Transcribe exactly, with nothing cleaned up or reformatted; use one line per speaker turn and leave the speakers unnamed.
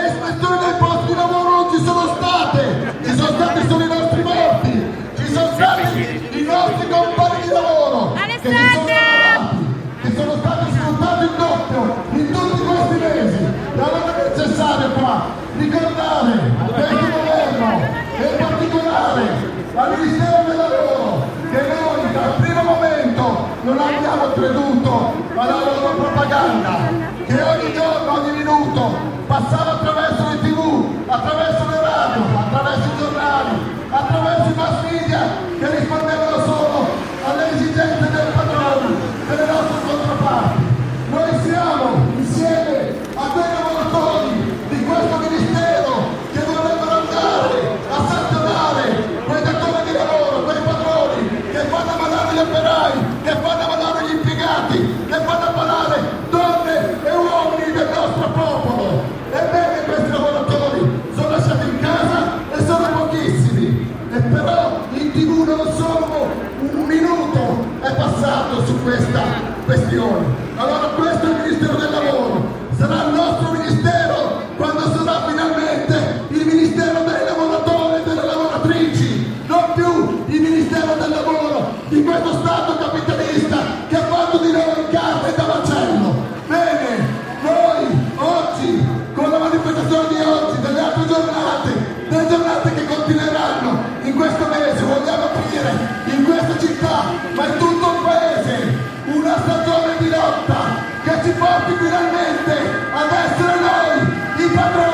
Le ispezioni dei posti di lavoro non ci sono state, ci sono stati solo i nostri morti, ci sono stati i nostri compagni di lavoro che si sono lavorati, che sono stati sfruttati in doppio in tutti questi mesi. E allora è necessario qua ricordare a questo governo e in particolare al Ministero del Lavoro che noi dal primo momento non abbiamo creduto alla loro propaganda, che ogni giorno, ogni minuto passava attraverso le tv, attraverso le radio, attraverso i giornali, attraverso i mass media che rispondevano solo alle esigenze del padrone, delle nostre controparti. Noi siamo insieme a quei lavoratori di questo Ministero che vorrebbero andare a sanzionare quei datori di lavoro, quei padroni che fanno ammalare gli operai, che fanno ammalare gli impiegati, che fanno ammalare donne e uomini del nostro popolo. Ebbene, questi lavoratori sono lasciati in casa e sono pochissimi, e però in tv non solo un minuto è passato su questa questione. Allora questo è il Ministero del Lavoro, sarà il nostro Ministero quando sarà finalmente il Ministero dei lavoratori e delle lavoratrici, non più il Ministero del Lavoro di questo Stato capitalista che ha fatto di noi carne da macello. Bene, noi oggi, con la manifestazione di oggi, delle altre giornate, delle giornate che continueranno in questo mese, vogliamo aprire in questa città, ma in tutto il paese, una stagione di lotta che ci porti finalmente ad essere noi i padroni